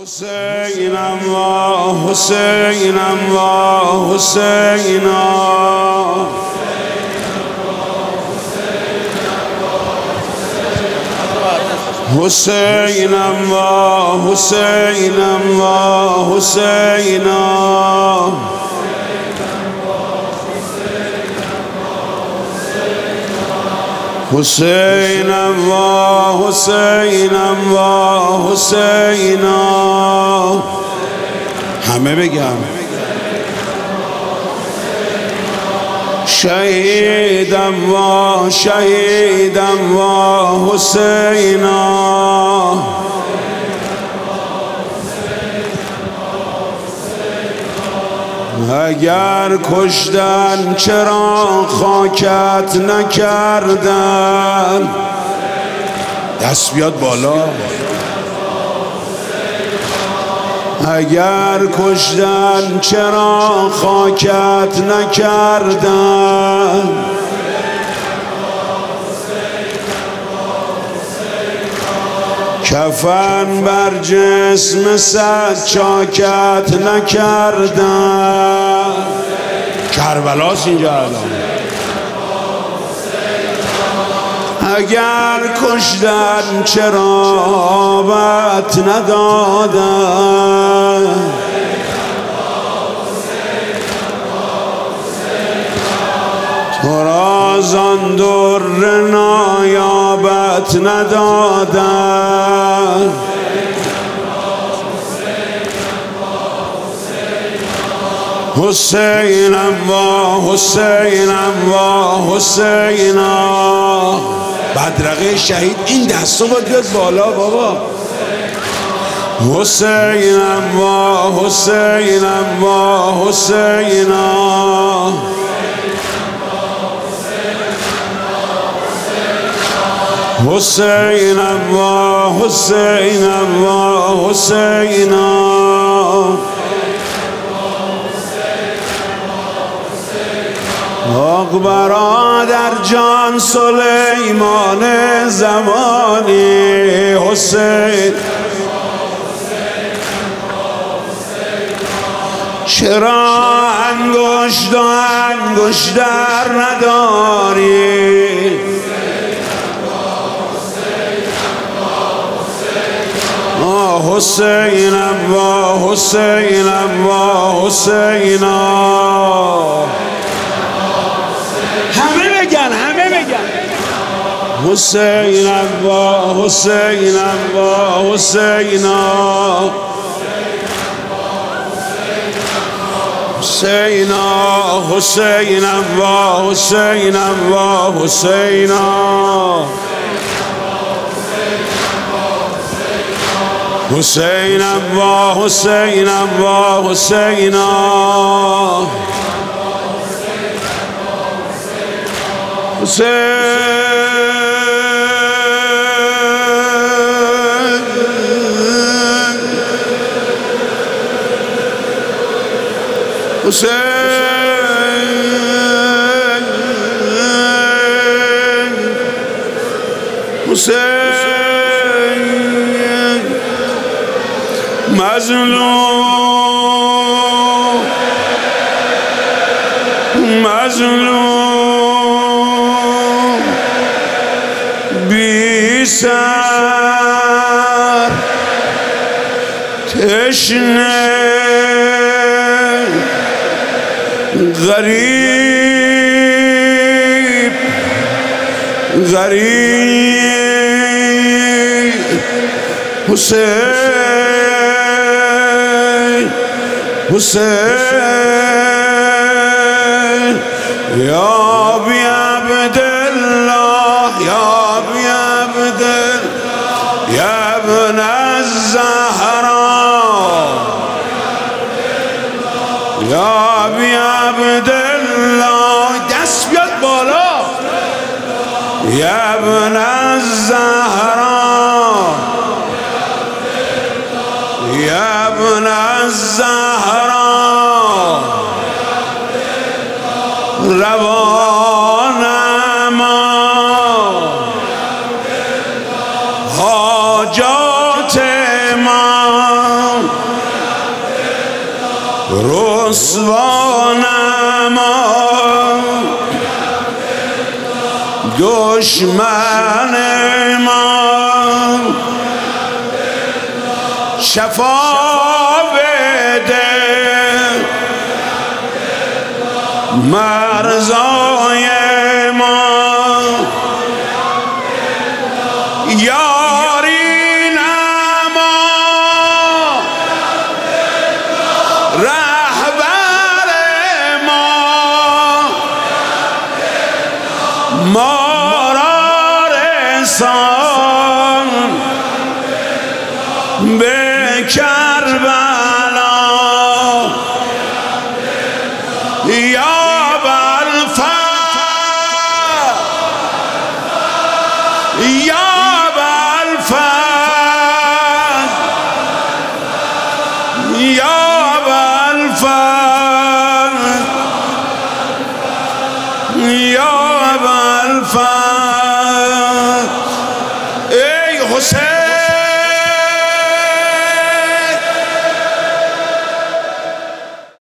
حسینم و حسینم و حسینا حسینم و حسینم و حسینا حسینم و حسینم و حسینا همه بگم شهیدم و شهیدم و حسینا اگر کشتن چرا خاکت نکردن؟ دست بیاد بالا. اگر کشتن چرا خاکت نکردن؟ کفن بر جسم صد چاکت نکردن؟ کربلاست اینجا الان. اگر کشتن چرا آبت ندادن؟ تو را زان در نایابت ندادن؟ حسینم و حسینم و حسینا. بدرقه شهید این دستو باید بیاد بالا بابا. حسینم و حسینم و حسینا. حسینم و حسینم و حسینا. آق برادر جان سلیمان زمانی حسین، چرا انگشت و انگشتر نداری؟ حسینم و حسینم و حسینا. همه بگن حسینم و حسینم و حسینا. حسینا حسینم و حسینم و حسینا. حسینم و حسینم و حسینا. مظلوم مظلوم بی سر تشنه غریب غریب. حسین حسین یا بی عبدالله یا بی عبدالله یا ابن الزهرا یا بی عبدالله. دست بیاد بالا. یا ابن الزهرا یا ابن الزهرا. روانم حاجات ما رسوا نما دشمن ما، شفا بده مرزای ما، یاری نما رهبر ما را رسان به کربلا، یا یا بالفضل یا